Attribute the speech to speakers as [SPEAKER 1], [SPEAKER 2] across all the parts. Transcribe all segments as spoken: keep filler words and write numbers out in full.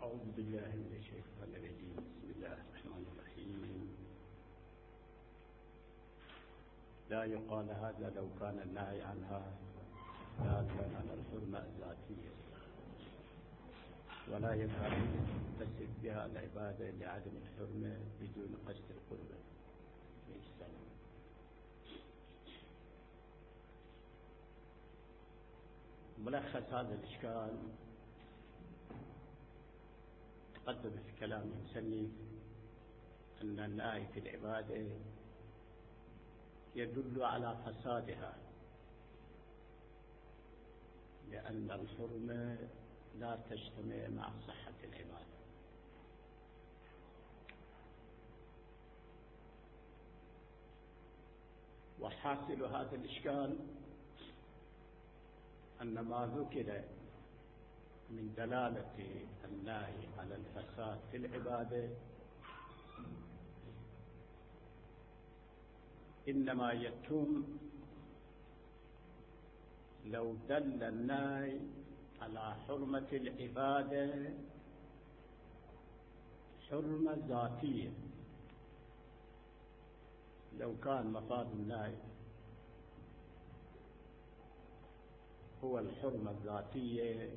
[SPEAKER 1] أعوذ بالله من الشيطان الرجيم. بسم الله الرحمن الرحيم. لا يقال هذا لو كان النهي عنها لا كان على الحرمة الذاتية، ولا يكاد تتصف بها العبادة لعدم الحرمة بدون قصد القربة. ملخص هذا الإشكال تقدم في كلام المصنف أن النهي في العبادة يدل على فسادها، لأن الحرمة لا تجتمع مع صحة العبادة. وحاصل هذا الإشكال أن ما ذكر من دلالة النهي على الفساد في العبادة إنما يتم لو دل النهي على حرمة العبادة حرمة ذاتية. لو كان مفاد النهي هو الحرمة الذاتية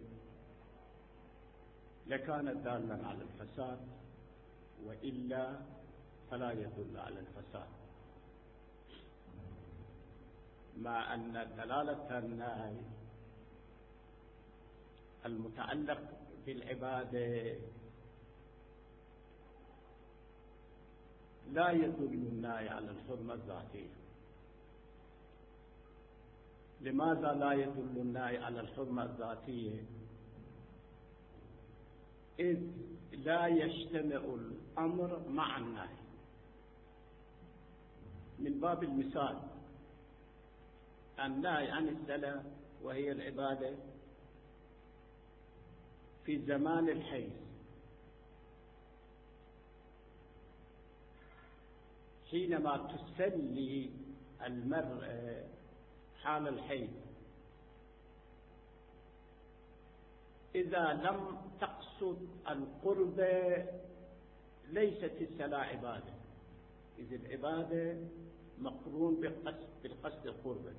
[SPEAKER 1] لكان دالا على الفساد، وإلا فلا يدل على الفساد، مع أن دلالة النهي المتعلق بالعبادة لا يدل النهي على الحرمة الذاتية. لماذا لا يدل النهي على الحرمة الذاتية؟ إذ لا يجتمع الأمر مع النهي. من باب المثال، النهي عن الصلاة وهي العبادة في زمان الحيض، حينما تسلي المرأة حال الحيض، إذا لم تقصد القرب ليست الصلاة عبادة، إذ العبادة مقرون بالقصد بالقصد القرب.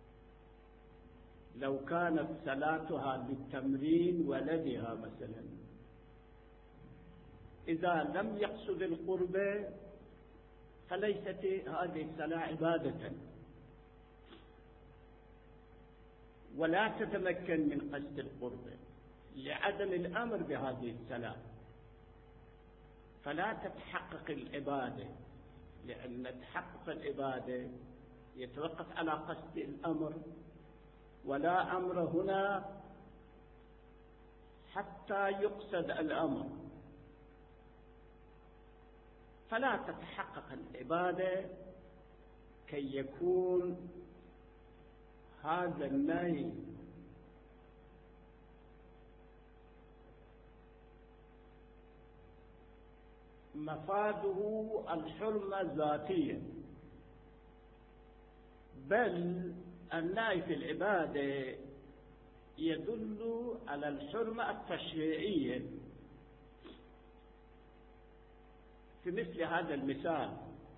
[SPEAKER 1] لو كانت صلاتها للتمرين ولدها مثلا، إذا لم يقصد القرب فليست هذه الصلاة عبادة، ولا تتمكن من قصد القرب لعدم الأمر بهذه الصلاة، فلا تتحقق العبادة، لأن تحقق العبادة يتوقف على قصد الأمر، ولا أمر هنا حتى يقصد الأمر، فلا تتحقق العبادة كي يكون هذا النهي مفاده الحرمة الذاتية، بل النهي في العبادة يدل على الحرمة التشريعية. في مثل هذا المثال،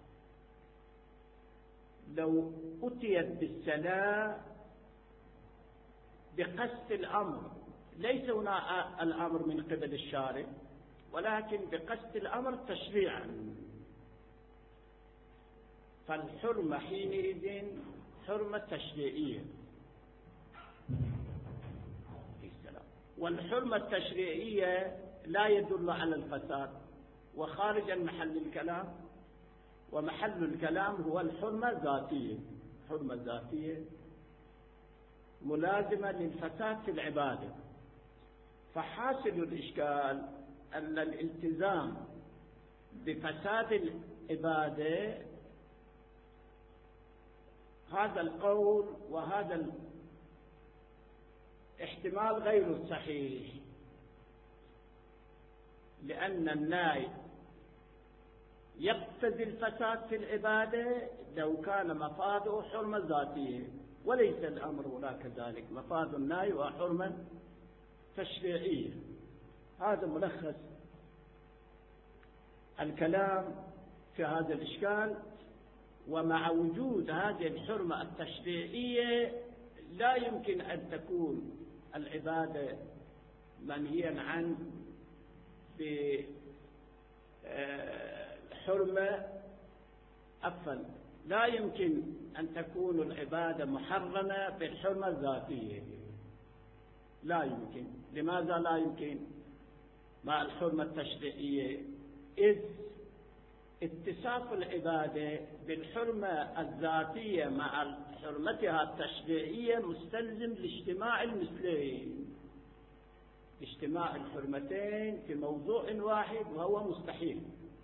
[SPEAKER 1] لو أتيت بالصلاة بقصد الأمر، ليس هنا الأمر من قبل الشارع، ولكن بقصد الأمر تشريعا، فالحرمة حينئذ حرمة تشريعية. والحرمة التشريعية لا يدل على الفساد، وخارج محل الكلام، ومحل الكلام هو الحرمة الذاتية. الحرمة الذاتية ملازمة للفساد في العبادة. فحاصل الإشكال أن الالتزام بفساد العبادة هذا القول وهذا الاحتمال غير صحيح، لأن النهي يقتضي الفساد في العبادة لو كان مفاده حرمة ذاتية، وليس الأمر هنا كذلك. مفاد النهي وحرمة تشريعية. هذا ملخص الكلام في هذا الإشكال. ومع وجود هذه الحرمة التشريعية لا يمكن أن تكون العبادة منهيا عن بحرمة أفضل، لا يمكن أن تكون العبادة محرمة بالحرمة الذاتية، لا يمكن. لماذا لا يمكن مع الحرمة التشريعية؟ إذ اتصاف العبادة بالحرمة الذاتية مع حرمتها التشريعية مستلزم لاجتماع المثلين، اجتماع الحرمتين في موضوع واحد وهو مستحيل.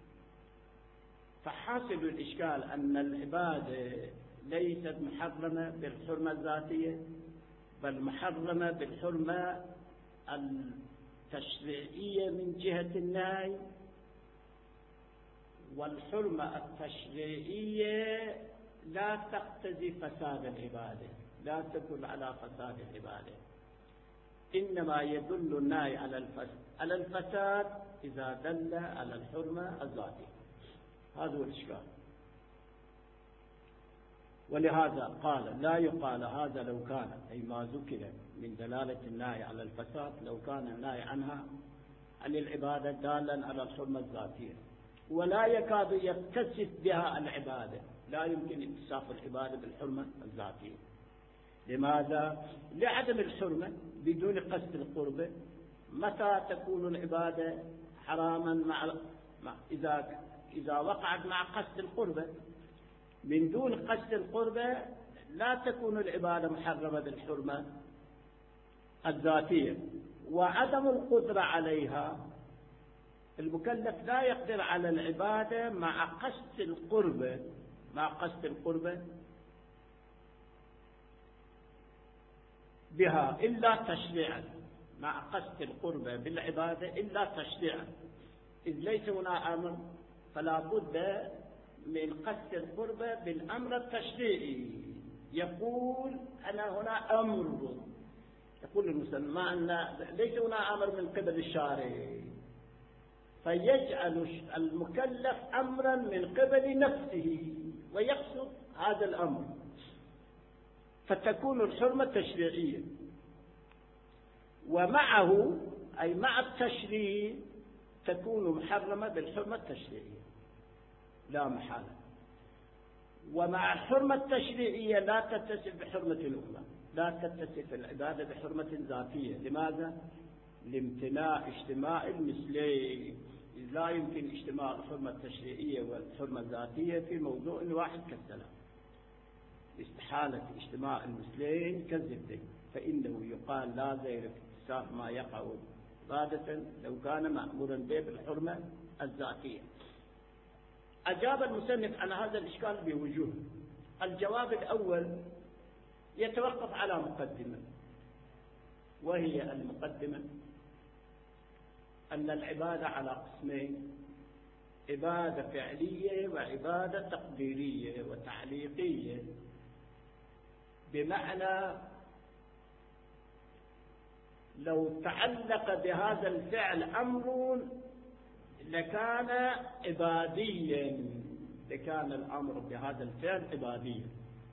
[SPEAKER 1] فحاصل الإشكال أن العبادة ليست محرمة بالحرمة الذاتية بل محرمة بالحرمة التشريعية من جهة النهي، والحرمة التشريعية لا تقتضي فساد العبادة، لا تدل على فساد العبادة، إنما يدل النهي على الفساد على الفساد إذا دل على الحرمة الذاتية. هذا هو الإشكال. ولهذا قال لا يقال هذا لو كان، أي ما ذكر من دلالة النهي على الفساد، لو كان النهي عنها عن العبادة دالا على الحرمة الذاتية، ولا يكاد يتصف بها العبادة، لا يمكن اتصاف العبادة بالحرمة الذاتية. لماذا؟ لعدم الحرمة بدون قصد القربة. متى تكون العبادة حراما؟ مع إذا إذا وقعت مع قصد القربة. من دون قصد القربة لا تكون العبادة محرمة بالحرمة الذاتية. وعدم القدرة عليها، المكلف لا يقدر على العبادة مع قصد القربة، مع قصد القربة بها إلا تشريعا، مع قصد القربة بالعبادة إلا تشريعا، إذ ليس هنا أمر، فلا بد من قصد القربة بالأمر التشريعي. يقول أنا هنا أمر، يقول المسلم أن ليس هنا أمر من قبل الشارع، فيجعل المكلف أمرا من قبل نفسه ويقصد هذا الأمر، فتكون الحرمة تشريعية. ومعه أي مع التشريع تكون محرمة بالحرمة التشريعية لا محالة. ومع الحرمة التشريعية لا تتصف بحرمة الأخرى، لا تتصف العبادة بحرمة ذاتية. لماذا؟ لامتناع اجتماع المثلين، لا يمكن اجتماع الحرمة التشريعية والحرمة الذاتية في موضوع واحد كالسلام. استحالة اجتماع المثلين كالزبدين، فإنه يقال لا غير اكتساب ما يقع عبادة لو كان مأمورا به بالحرمة الذاتية. أجاب المصنف عن هذا الإشكال بوجوه. الجواب الأول يتوقف على مقدمة، وهي المقدمة أن العبادة على قسمين: عبادة فعلية وعبادة تقديرية وتعليقية. بمعنى لو تعلق بهذا الفعل أمر لكان عباديا، لكان الأمر بهذا الفعل عباديا،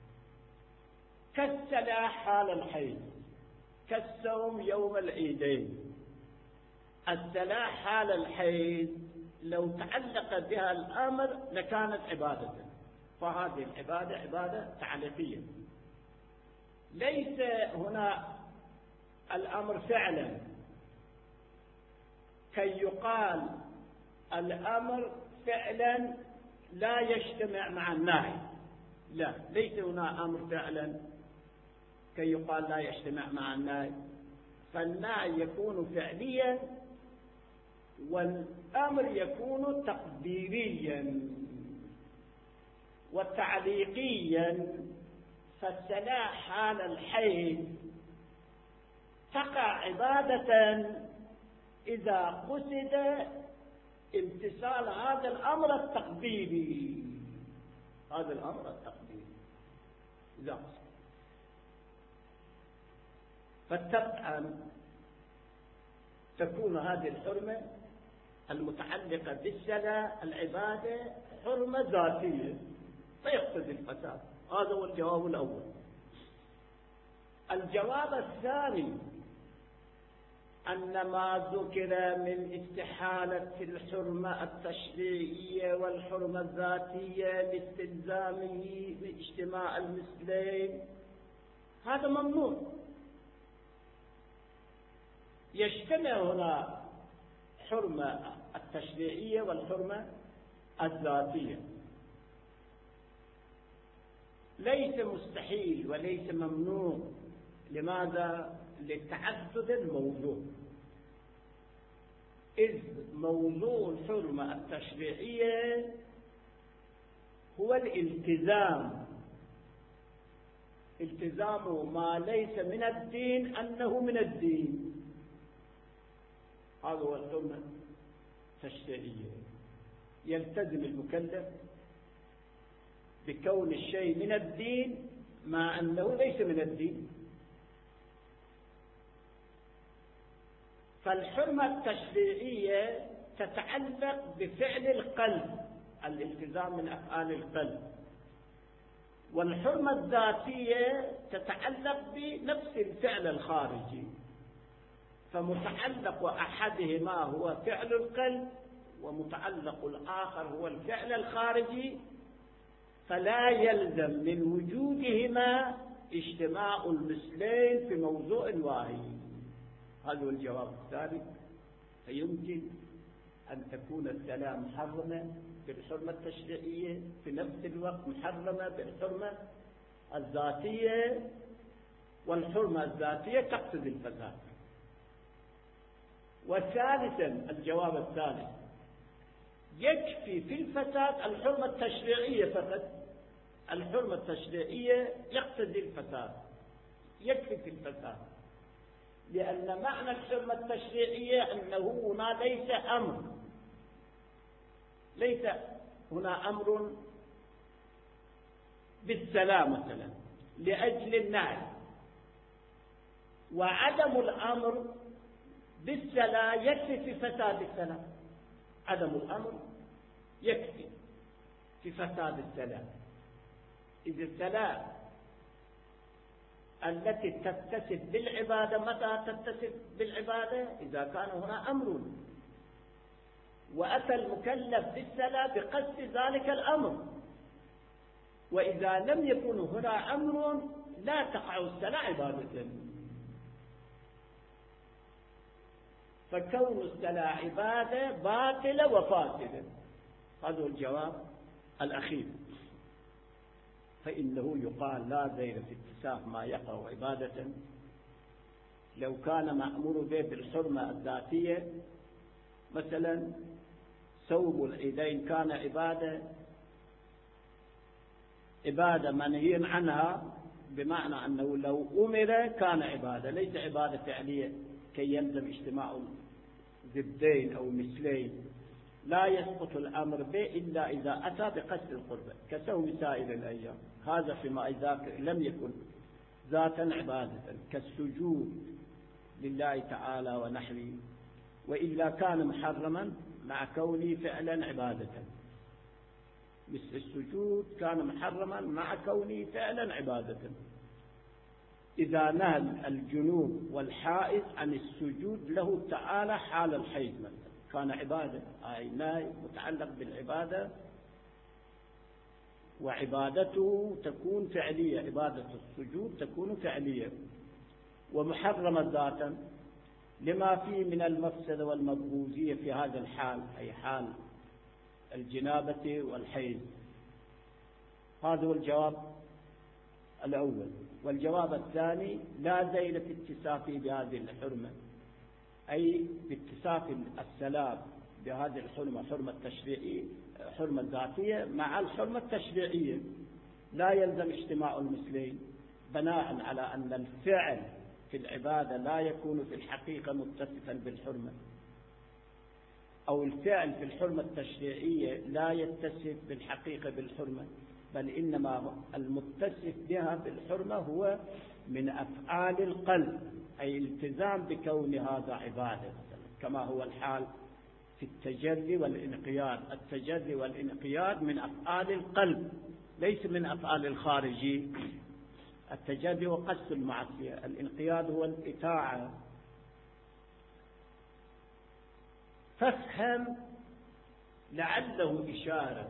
[SPEAKER 1] كالصلاة حال الحيض، كالصوم يوم العيدين. الصلاة حال الحيض لو تعلق بها الأمر لكانت عبادة، فهذه العبادة عبادة تعليقية، ليس هنا الأمر فعلا كي يقال الأمر فعلا لا يجتمع مع النهي، لا، ليس هنا أمر فعلا كي يقال لا يجتمع مع النهي، فالنهي يكون فعليا والأمر يكون تقديريا وتعليقيا. فالصلاة حال الحيض تقع عبادة إذا قصد امتثال هذا الأمر التقديري، هذا الأمر التقديري إذا قصد. فطبعا تكون هذه الحرمة المتعلقة بالصلاة العبادة حرمة ذاتية فيقتضي الفساد. هذا هو الجواب الأول. الجواب الثاني أن ما ذكر من استحالة الحرمة التشريعية والحرمة الذاتية لاستلزامه باجتماع المثلين هذا ممنوع. يجتمع هنا حرمة التشريعية والحرمة الذاتية، ليس مستحيل وليس ممنوع. لماذا؟ لتعدد الموضوع، إذ موضوع الحرمة التشريعية هو الالتزام، التزام ما ليس من الدين أنه من الدين. هذا هو الحرمة التشريعية. يلتزم المكلف بكون الشيء من الدين مع أنه ليس من الدين. فالحرمة التشريعية تتعلق بفعل القلب، الالتزام من أفعال القلب، والحرمة الذاتية تتعلق بنفس الفعل الخارجي. فمتعلق أحدهما هو فعل القلب ومتعلق الآخر هو الفعل الخارجي، فلا يلزم من وجودهما اجتماع المثلين في موضوع واحد. هذا هو الجواب الثالث. فيمكن أن تكون الصلاة محرمة بالحرمة التشريعية في نفس الوقت محرمة بالحرمة الذاتية، والحرمة الذاتية تقتضي الفساد. وثالثا الجواب الثالث، يكفي في الفساد الحرمة التشريعية فقط. الحرمة التشريعية يقتضي الفساد، يكفي في الفساد، لأن معنى الحرمة التشريعية أنه هنا ليس أمر، ليس هنا أمر بالسلام مثلا لأجل النهي، وعدم الأمر بالصلاة يكفي في فساد الصلاة. عدم الأمر يكفي في فساد الصلاة. إذا الصلاة التي تتصف بالعبادة متى تتصف بالعبادة؟ إذا كان هنا أمر وأتى المكلف بالصلاة بقصد ذلك الأمر، وإذا لم يكن هنا أمر لا تقع الصلاة عبادة. فكون الصلاة عبادة باطلة وفاسدة. هذا الجواب الأخير. فإنه يقال لا ذير في اتساف ما يقع عبادة. لو كان مأمور به بالحرمة الذاتية مثلا صوم العيدين كان عبادة، عبادة منهي عنها، بمعنى أنه لو أمر كان عبادة، ليس عبادة فعلية كي يلزم اجتماع ضدين أو مثلين. لا يسقط الأمر به إلا إذا أتى بقصد القربة كصوم سائر الأيام. هذا فيما إذا لم يكن ذاتا عبادة كالسجود لله تعالى ونحوه، وإلا كان محرما مع كونه فعلا عبادة. مثل السجود كان محرما مع كونه فعلا عبادة. إذا نهى الجنوب والحائض عن السجود له تعالى حال الحيض مثلا كان عبادة، أي نهي متعلق بالعبادة، وعبادته تكون فعلية، عبادة السجود تكون فعلية ومحرمة ذاتا لما فيه من المفسدة والمبغوزية في هذا الحال، أي حال الجنابة والحيض. هذا هو الجواب الأول. والجواب الثاني لا ذيل في اتصافه بهذه الحرمة، أي باتصاف السلام بهذه الحرمة، حرمة التشريعية، حرمة ذاتية مع الحرمة التشريعية. لا يلزم اجتماع المثلين بناء على أن الفعل في العبادة لا يكون في الحقيقة متصفا بالحرمة، أو الفعل في الحرمة التشريعية لا يتصف بالحقيقة بالحرمة، بل إنما المتصف بها بالحرمة هو من أفعال القلب، أي التزام بكون هذا عبادة مثلا. كما هو الحال في التجري والانقياد. التجري والانقياد من أفعال القلب ليس من أفعال الخارجي. التجري هو قصد المعصية، الانقياد هو الإطاعة. فافهم لعله إشارة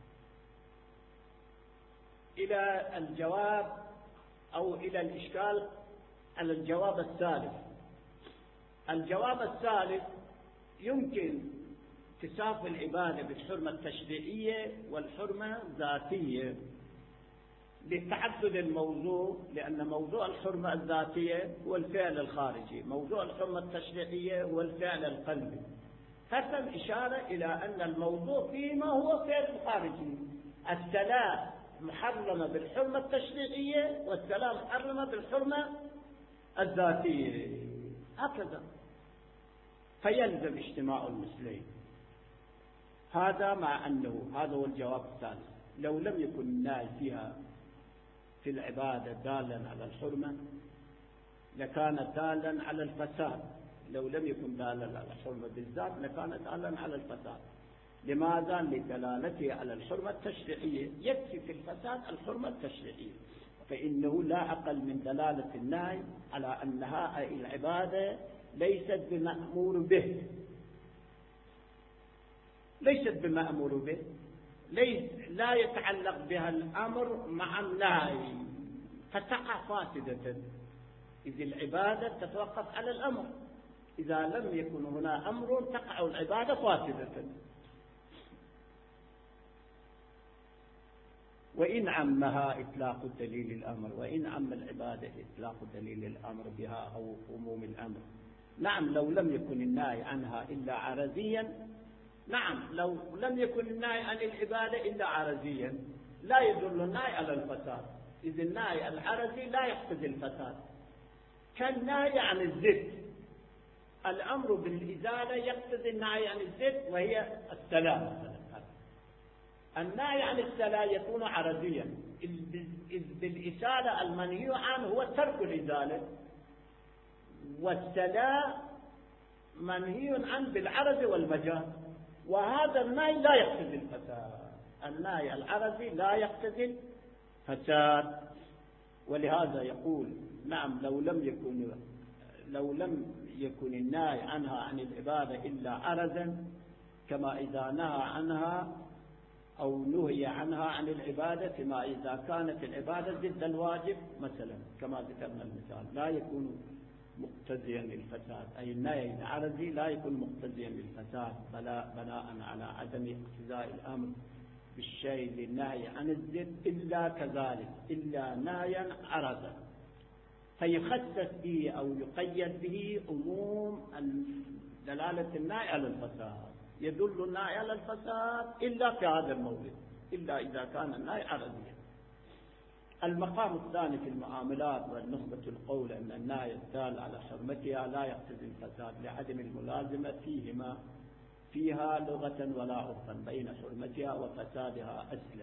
[SPEAKER 1] إلى الجواب أو إلى الإشكال على الجواب الثالث. الجواب الثالث يمكن اتصاف العبادة بالحرمة التشريعية والحرمة الذاتية لتعدد الموضوع، لأن موضوع الحرمة الذاتية هو الفعل الخارجي، موضوع الحرمة التشريعية هو الفعل القلبي. فثم إشارة إلى أن الموضوع فيما هو فعل خارجي. الصلاة محرمة بالحرمة التشريعية والصلاة محرمة بالحرمة الذاتية، هكذا. فيلزم اجتماع المثلين. هذا مع أنه هذا هو الجواب الثالث. لو لم يكن النهي فيها في العبادة دالا على الحرمة لكان دالا على الفساد. لو لم يكن دالا على الحرمة بالذات لكان دالا على الفساد. لماذا؟ لدلالته على الحرمة التشريعية. يكفي في الفساد الحرمة التشريعية، فإنه لا أقل من دلالة النهي على أنها العبادة ليست بمأمور به، ليست بمأمور به، ليس لا يتعلق بها الأمر مع النهي فتقع فاسدة. إذ العبادة تتوقف على الأمر، إذا لم يكن هنا أمر تقع العبادة فاسدة. وإن عمها إطلاق دليل الأمر، وإن عم العبادة إطلاق دليل الأمر بها أو عموم الأمر. نعم لو لم يكن النهي عنها إلا عرضيا، نعم لو لم يكن النهي عن العبادة إلا عرضيا لا يدل النهي على الفساد، إذ النهي العرضي لا يقتضي الفساد. كالنهي عن الزد، الأمر بالإزالة يقتضي النهي عن الزد وهي السلام. النهي عن السلام يكون عرضيا، إذ بالإزالة المنهي عنه هو ترك الإزالة، والسلام منهي عنه بالعرض والمجاز، وهذا النهي لا يقتضي الفساد. النهي العرضي لا يقتضي الفساد. ولهذا يقول نعم لو لم يكن لو لم يكن النهي عنها عن العبادة إلا عرضا، كما إذا نهى عنها أو نهي عنها عن العبادة، كما إذا كانت العبادة ضد الواجب مثلا كما ذكرنا المثال، لا يكون مقتضيا للفساد. أي النهي العرضي لا يكون مقتضيا للفساد بناء على عدم اقتضاء الأمر بالشيء للنهي عن الزد إلا كذلك، إلا نهيا عرضا، فيخصص به أو يقيد به عموم دلالة النهي على الفساد. يدل النهي على الفساد إلا في هذا المورد، إلا إذا كان النهي عرضيا. المقام الثاني في المعاملات والنخبة القول أن النهي الدال على حرمتها لا يقتضي الفساد لعدم الملازمة فيهما فيها لغة ولا عرفا بين حرمتها وفسادها أصلا.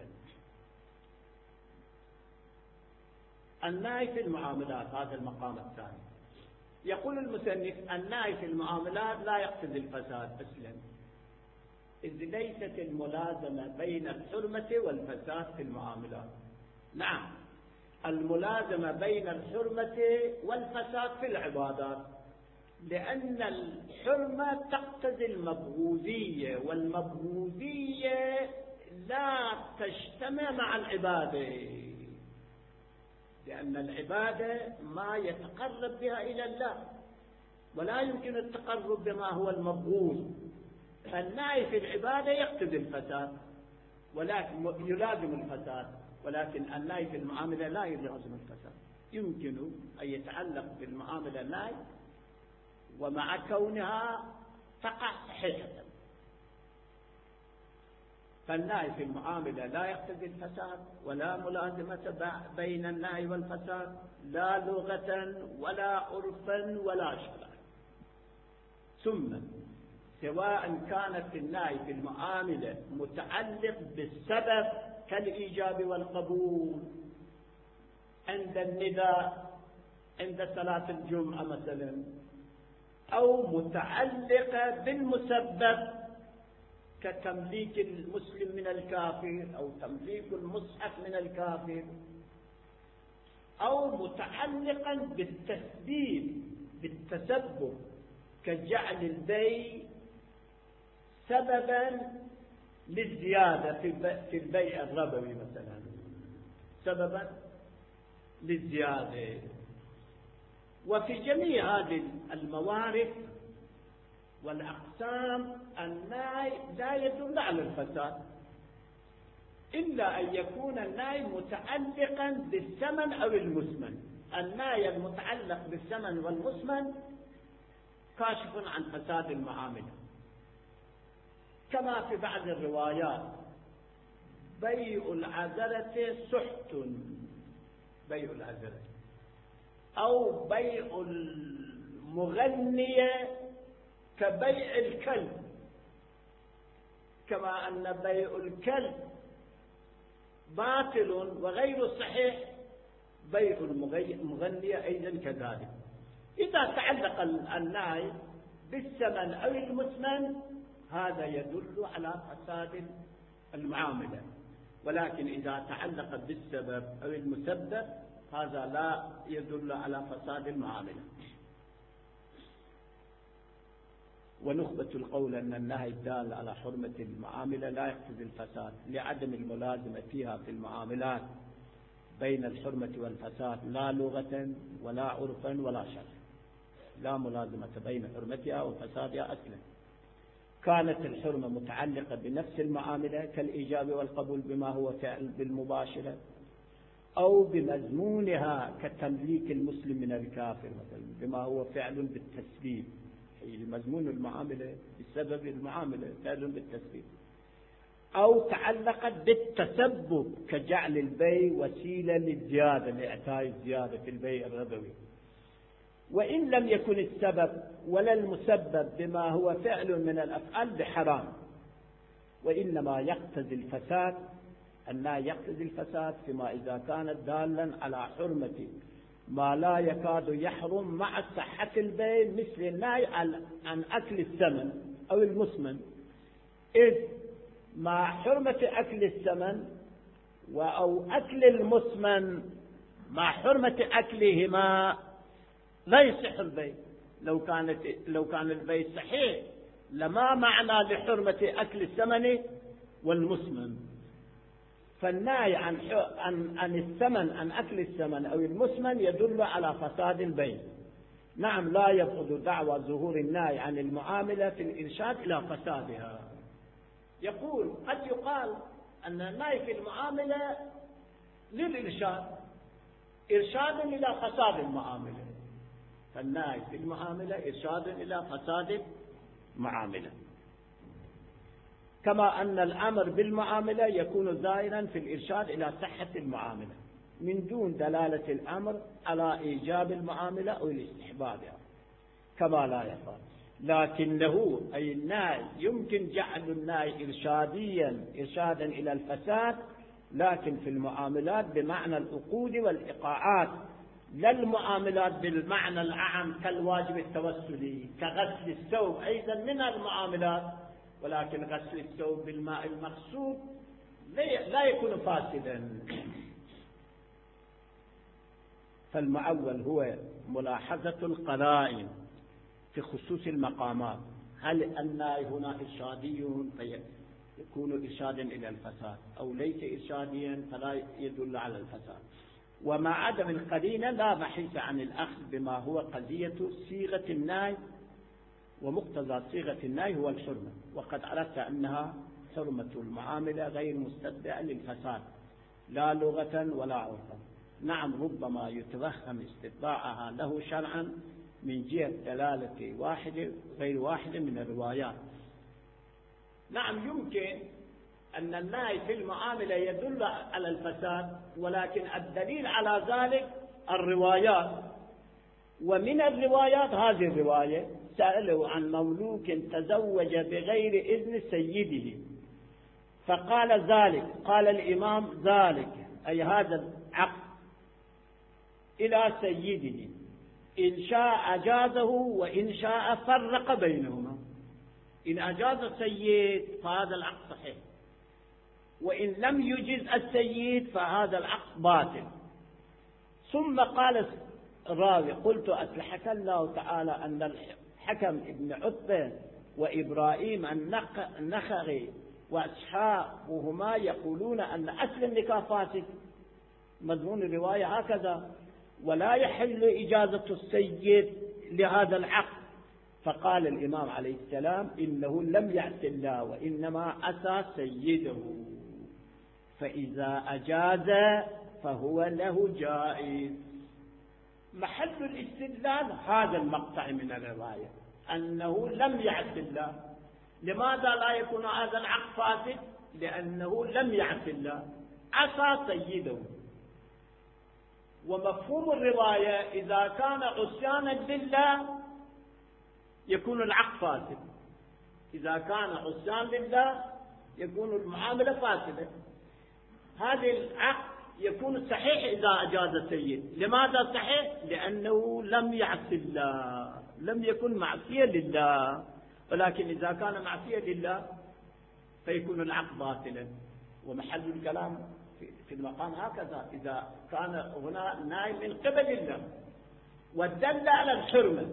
[SPEAKER 1] النهي في المعاملات هذا المقام الثاني. يقول المصنف النهي في المعاملات لا يقتضي الفساد أصلا، إذ ليست الملازمة بين الحرمة والفساد في المعاملات. نعم الملازمة بين الحرمة والفساد في العبادات، لأن الحرمة تقتضي المبغوضية، والمبغوضية لا تجتمع مع العبادة، لأن العبادة ما يتقرب بها إلى الله، ولا يمكن التقرب بما هو المبغوض. فالنهي في العبادة يقتضي الفساد ولكن يلازم الفساد، ولكن النهي في المعاملة لا يلازم الفساد. يمكن أن يتعلق بالمعاملة النهي ومع كونها تقع صحيحة. فالنهي في المعاملة لا يقتضي الفساد ولا ملازمة بين النهي والفساد، لا لغة ولا عرفا ولا شرعا. ثم سواء كانت النهي في المعاملة متعلق بالسبب كالإيجاب والقبول عند النداء عند صلاة الجمعة مثلا، أو متعلقة بالمسبب كتمليك المسلم من الكافر أو تمليك المصحف من الكافر، أو متعلقا بالتسبيب بالتسبب كجعل البيع سببا للزيادة في البيع الربوي مثلا، سببا للزيادة. وفي جميع هذه الموارد والأقسام النهي لا يدل على الفساد إلا أن يكون النهي متعلقا بالثمن أو المثمن. النهي المتعلق بالثمن والمثمن كاشف عن فساد المعاملة، كما في بعض الروايات بيع العذرة سحت، بيع العذرة، أو بيع المغنية كبيع الكلب، كما أن بيع الكلب باطل وغير صحيح، بيع المغنية أيضا كذلك. إذا تعلق النهي بالثمن أو المثمن هذا يدل على فساد المعاملة، ولكن إذا تعلق بالسبب أو المسبب هذا لا يدل على فساد المعاملة. ونخبة القول أن النهي الدال على حرمة المعاملة لا يقتضي الفساد لعدم الملازمة فيها في المعاملات بين الحرمة والفساد، لا لغة ولا عرفا ولا شرعا، لا ملازمة بين حرمتها وفسادها أصلا. كانت الحرمة متعلقة بنفس المعاملة كالإيجاب والقبول بما هو فعل بالمباشرة، أو بمضمونها كتمليك المسلم من الكافر مثلا بما هو فعل بالتسبيب، مضمون المعاملة بسبب المعاملة فعل بالتسبيب، أو تعلقت بالتسبب كجعل البيع وسيلة للزيادة لإعطاء الزيادة في البيع الربوي. وإن لم يكن السبب ولا المسبب بما هو فعل من الأفعال بحرام، وإنما يقتضي الفساد أنها يقتضي الفساد فيما إذا كانت دالا على حرمة ما لا يكاد يحرم مع صحة البيع، مثل النهي عن أكل الثمن أو المثمن، إذ مع حرمة أكل الثمن أو أكل المثمن مع حرمة أكلهما لا يصح البيع. لو كانت لو كان البيع صحيح لما معنى لحرمة أكل الثمن والمثمن. فالنهي عن عن عن الثمن عن أكل الثمن أو المثمن يدل على فساد البيع. نعم، لا يبعد دعوى ظهور النهي عن المعاملة في الإرشاد إلى فسادها. يقول قد يقال أن النهي في المعاملة للإرشاد، إرشاد إلى فساد المعاملة، فالنهي في المعاملة إرشاد إلى فساد المعاملة، كما أن الأمر بالمعاملة يكون زائرا في الإرشاد إلى صحة المعاملة من دون دلالة الأمر على إيجاب المعاملة أو الاستحبابها كما لا يفعل. لكنه أي النهي يمكن جعل النهي إرشاديا إرشادا إلى الفساد، لكن في المعاملات بمعنى العقود والإيقاعات، لا المعاملات بالمعنى الأعم كالواجب التوسلي كغسل الثوب، أيضا من المعاملات، ولكن غسل الثوب بالماء المغسول لا يكون فاسدا. فالمعول هو ملاحظة القرائن في خصوص المقامات، هل النهي هنا إرشادي فيكون إرشادا إلى الفساد أو ليس إرشاديا فلا يدل على الفساد. ومع عدم القرينة لا بحث عن الأخذ بما هو قضية صيغة النهي، ومقتضى صيغة النهي هو الحرمة، وقد عرفت أنها حرمة المعاملة غير مستدعى للفساد لا لغة ولا عرفا. نعم، ربما يتوهم استدعاءها له شرعا من جهة دلالة واحد غير واحد من الروايات. نعم، يمكن أن النهي في المعاملة يدل على الفساد، ولكن الدليل على ذلك الروايات. ومن الروايات هذه الرواية: سألوا عن مملوك تزوج بغير إذن سيده فقال ذلك، قال الإمام ذلك أي هذا العقد إلى سيده، إن شاء أجازه وإن شاء فرق بينهما. إن أجاز السيد فهذا العقد صحيح، وإن لم يجز السيد فهذا العقد باطل. ثم قال الراوي: قلت أصلحك الله تعالى أن الحكم ابن عتبة وإبراهيم النخعي وأصحابهما يقولون أن أصل النكاح فاسد. مضمون الرواية هكذا: ولا يحل إجازة السيد لهذا العقد. فقال الإمام عليه السلام: إنه لم يعص الله وإنما عصى سيده، فإذا أجاز فهو له جائز. محل الاستدلال هذا المقطع من الرواية، أنه لم يعص الله. لماذا لا يكون هذا العقد فاسد؟ لأنه لم يعص الله، عصى سيده. ومفهوم الرواية إذا كان عصيانا لله يكون العقد فاسد، إذا كان عصيان لله يكون المعاملة فاسدة. هذا العقد يكون صحيح إذا أجاز السيد. لماذا صحيح؟ لأنه لم يعص الله، لم يكن معصية لله. ولكن إذا كان معصية لله فيكون العقد باطلا. ومحل الكلام في المقام هكذا: إذا كان هنا نهي من قبل الله والدل على الحرمة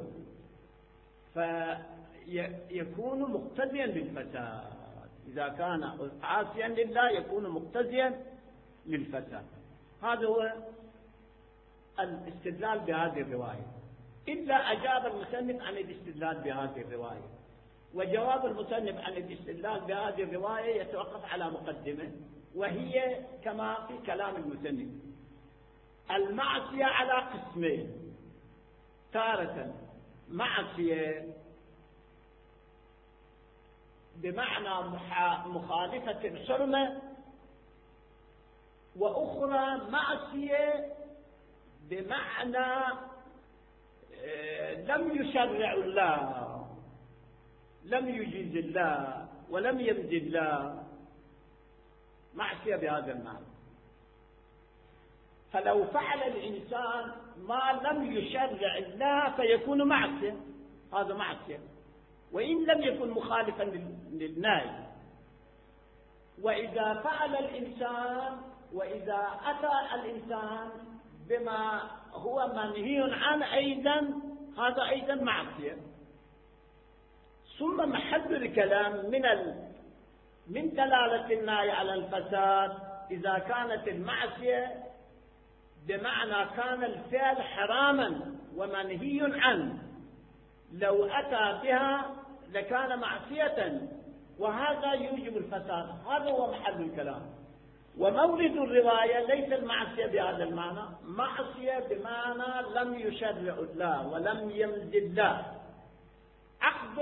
[SPEAKER 1] فيكون مقتضيا للفساد. إذا كان عاصيا لله يكون مقتضيا للفساد. هذا هو الاستدلال بهذه الرواية، إلا أجاب المصنف عن الاستدلال بهذه الرواية. وجواب المصنف عن الاستدلال بهذه الرواية يتوقف على مقدمة، وهي كما في كلام المصنف: المعصية على قسمين: تارة معصية بمعنى مخالفة الحرمة، وأخرى معصية بمعنى لم يشرع الله، لم يجيز الله ولم يمد الله، معصية بهذا المعنى. فلو فعل الإنسان ما لم يشرع الله فيكون معصية، هذا معصية وإن لم يكن مخالفا للنهي. وإذا فعل الإنسان وإذا أتى الإنسان بما هو منهي عنه أيضا، هذا أيضا معصية. ثم محل الكلام من ال... من دلالة النهي على الفساد إذا كانت المعصية بمعنى كان الفعل حراما ومنهي عنه، لو أتى بها لكان معصية، وهذا يوجب الفساد. هذا هو محل الكلام. ومورد الرواية ليس المعصية بهذا المعنى، معصية بمعنى لم يشرع الله ولم يمد الله. عقد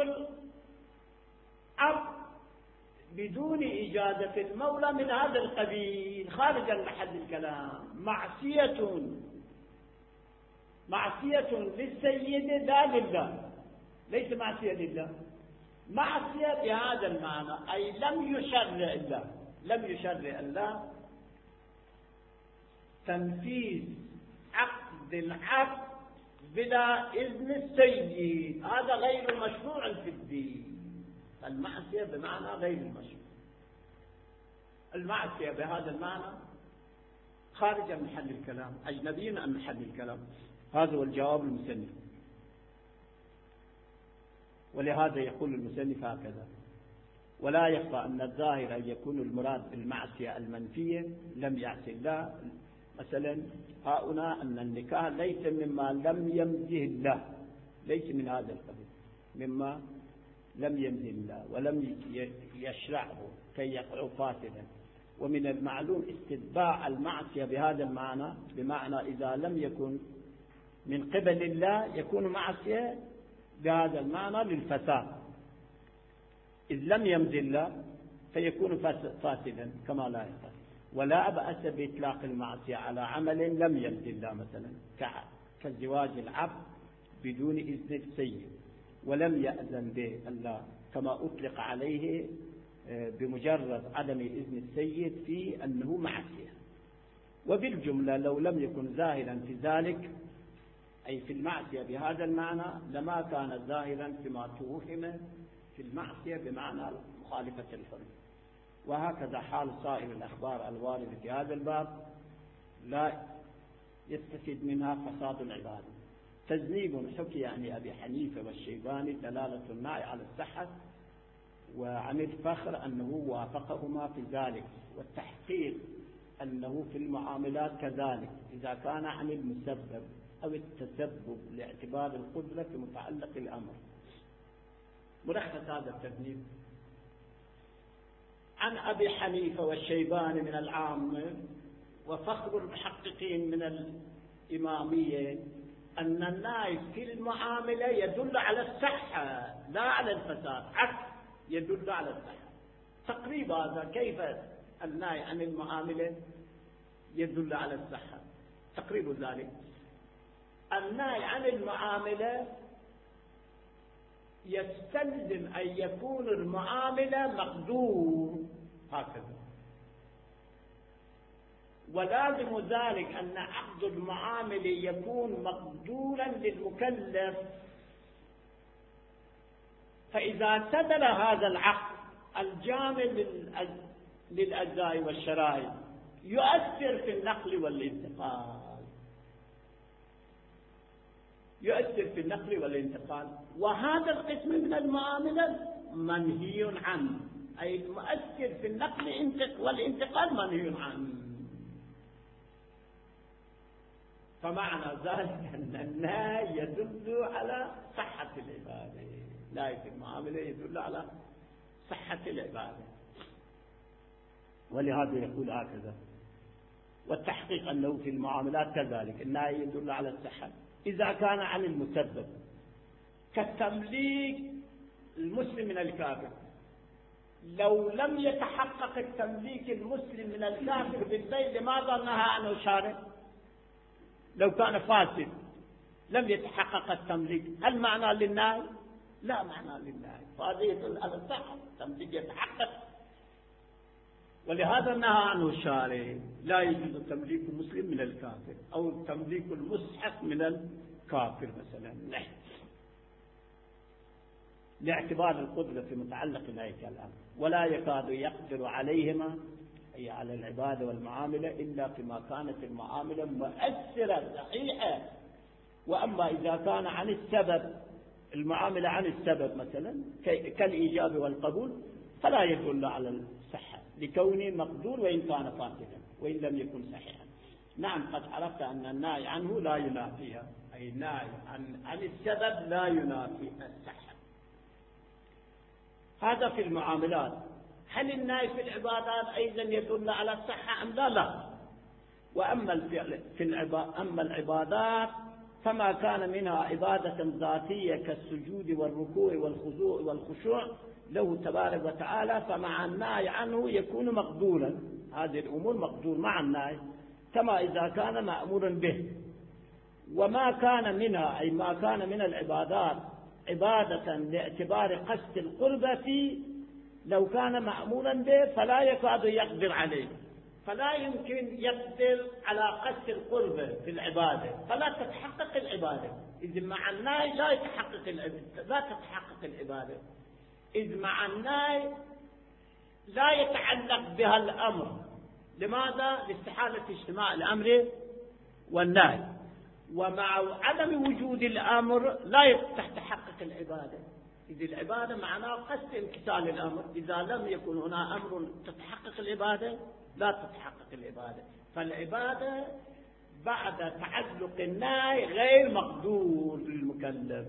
[SPEAKER 1] العقد بدون إجازة المولى من هذا القبيل خارج محل الكلام، معصية معصية للسيد لا لله، ليس معصية لله، معصية بهذا المعنى، أي لم يشرع الله، لم يشرع الله تنفيذ عقد العقد بلا إذن السيد، هذا غير مشروع في الدين. المعصية بمعنى غير المشروع، المعصية بهذا المعنى خارج من محل الكلام، أجنبي عن محل الكلام. هذا هو الجواب المسنف. ولهذا يقول المسنف هكذا: ولا يخفى أن الظاهر أن يكون المراد بالمعصية المنفية لم يعص الله. مثلا هؤلاء أن النكاح ليس مما لم يمده الله، ليس من هذا القبيل، مما لم يمده الله ولم يشرعه كي يقع فاسدا. ومن المعلوم استتباع المعصية بهذا المعنى، بمعنى إذا لم يكن من قبل الله يكون معصية بهذا المعنى للفساد، إذ لم يمد الله فيكون فاسدا كما لا يفعل. ولا بأس بإطلاق المعصية على عمل لم يمد الله، مثلا كزواج العبد بدون إذن السيد ولم يأذن به الله، كما أطلق عليه بمجرد عدم إذن السيد في أنه معصية. وبالجملة لو لم يكن ظاهرا في ذلك أي في المعصية بهذا المعنى لما كان ظاهرا فيما توهم في المعصية بمعنى مخالفة الحرمة. وهكذا حال سائر الأخبار الواردة في هذا الباب لا يستفيد منها فساد العبادة. تذنيب حكي عن أبي حنيفة والشيباني دلالة الناء على الصحة، وعن الفخر أنه وافقهما في ذلك، والتحقيق أنه في المعاملات كذلك إذا كان عن المسبب أو التسبب لاعتبار القدرة في متعلق الأمر. ملخص هذا التذنيب عن أبي حنيفة والشيباني من العامة وفخر المحققين من الإمامية أن النهي في المعاملة يدل على الصحة لا على الفساد، عكس يدل على الصحة. تقريب هذا كيف النهي عن المعاملة يدل على الصحة؟ تقريب ذلك النهي عن المعاملة يستلزم أن يكون المعاملة مقدور هكذا، ولازم ذلك أن عقد المعاملة يكون مقدورا للمكلف. فإذا اعتدل هذا العقد الجامع للأجزاء والشرائع يؤثر في النقل والانتقال، يؤثر في النقل والانتقال وهذا القسم من المعاملة منهي عنه، أي المؤثر في النقل والانتقال منهي عنه. فمعنى ذلك أن النهي يدل على صحة العبادة، لا في المعاملة يدل على صحة العبادة، ولهذا يقول هكذا. والتحقيق أنه في المعاملات كذلك النهي يدل على الصحة إذا كان عن المسبب كالتمليك المسلم من الكافر. لو لم يتحقق التمليك المسلم من الكافر بالبيع لماذا نهى عنه الشارع؟ لو كان فاسد لم يتحقق التمليك، هل معنى للنهي؟ لا معنى للنهي، فهذا يدل على الصحة، التمليك يتحقق. ولهذا نهى عنه الشارع، لا يجوز تمليك المسلم من الكافر أو تمليك المصحف من الكافر مثلا، لاعتبار القدرة في متعلق ذلك الأمر، ولا يكاد يقدر عليهما أي على العبادة والمعاملة إلا فيما كانت المعاملة مؤثرة صحيحة. وأما إذا كان عن السبب المعاملة عن السبب مثلا كالإيجاب والقبول فلا يدل على الصحة لكونه مقدور وإن كان فاسدا وإن لم يكن صحيحا. نعم قد عرفت أن النهي عنه لا ينافيها، أي النهي عن, عن السبب لا ينافي الصحة. هذا في المعاملات. هل النهي في العبادات أيضا يدل على الصحة أم لا؟ لا. وأما الفعل في العبادات أما العبادات فما كان منها عبادة ذاتية كالسجود والركوع والخضوع والخشوع له تبارك وتعالى فمع النهي عنه يكون مقدورا، هذه الأمور مقدور مع النهي كما إذا كان مأمورا به. وما كان منها أي ما كان من العبادات عبادة لاعتبار قصد القربة لو كان مأمورا به فلا يكاد يقدر عليه، فلا يمكن يقدر على قصد القربة في العبادة فلا تتحقق العبادة. إذ مع النهي لا يتحقق لا تتحقق العبادة، إذ مع النهي لا يتعلق بها الأمر. لماذا؟ لاستحالة اجتماع الأمر والنهي. ومع عدم وجود الأمر لا تتحقق العبادة، إذ العبادة معناه قصد امتثال الأمر. إذا لم يكن هنا أمر تتحقق العبادة لا تتحقق العبادة. فالعبادة بعد تعلق النهي غير مقدور للمكلف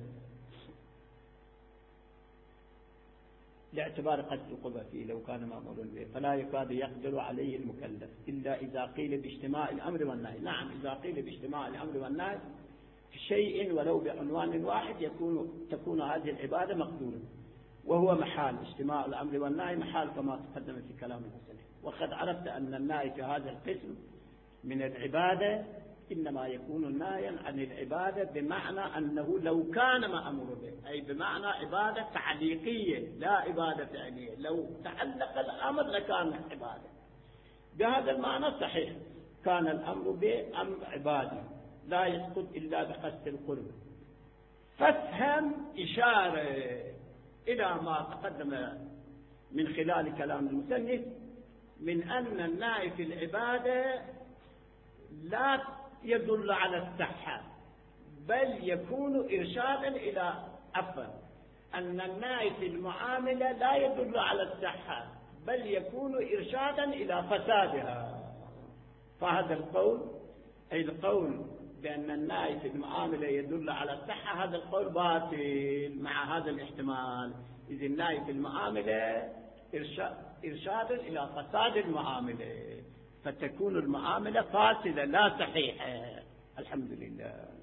[SPEAKER 1] لاعتبار قصد القربة فيه لو كان مأمورا به، فلا يكاد يقدر عليه المكلف إلا إذا قيل باجتماع الأمر والنهي. نعم إذا قيل باجتماع الأمر والنهي في شيء ولو بعنوان واحد يكون تكون هذه العبادة مقدورة، وهو محال اجتماع الأمر والنهي محال كما تقدم في كلام المسلم. وقد عرفت أن النهي في هذا القسم من العبادة إنما يكون نهيا عن العبادة بمعنى أنه لو كان مأمور به، أي بمعنى عبادة تعليقية لا عبادة فعلية. لو تعلق الأمر لكان عبادة، بهذا المعنى صحيح كان الأمر به أمر عبادي. لا يسقط إلا بقصد القرب. فافهم إشارة إلى ما تقدم من خلال كلام المصنف من أن النائي في العبادة لا يدل على الصحة بل يكون إرشادا إلى عفوا أن النائي في المعاملة لا يدل على الصحة بل يكون إرشادا إلى فسادها. فهذا القول أي القول بأن النائي في المعاملة يدل على الصحة هذا القول باطل مع هذا الاحتمال، إذ النائي في المعاملة إرشاد إلى فساد المعاملة فتكون المعاملة فاسدة لا صحيحة. الحمد لله.